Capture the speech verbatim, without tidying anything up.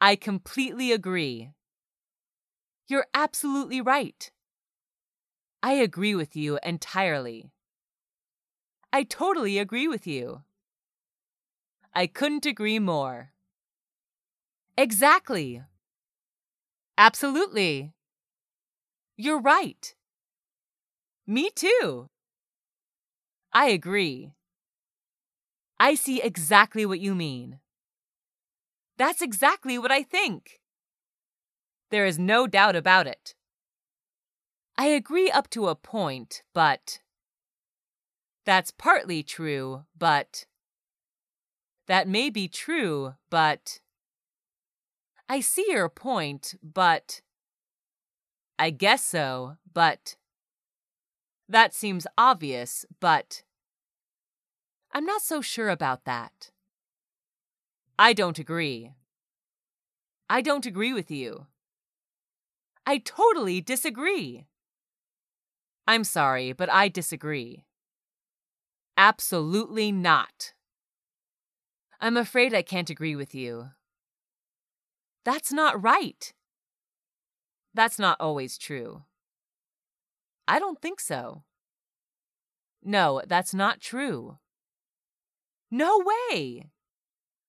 I completely agree. You're absolutely right. I agree with you entirely. I totally agree with you. I couldn't agree more. Exactly. Absolutely. You're right. Me too. I agree. I see exactly what you mean. That's exactly what I think. There is no doubt about it. I agree up to a point, but... That's partly true, but... That may be true, but... I see your point, but... I guess so, but... That seems obvious, but... I'm not so sure about that. I don't agree. I don't agree with you. I totally disagree. I'm sorry, but I disagree. Absolutely not. I'm afraid I can't agree with you. That's not right. That's not always true. I don't think so. No, that's not true. No way!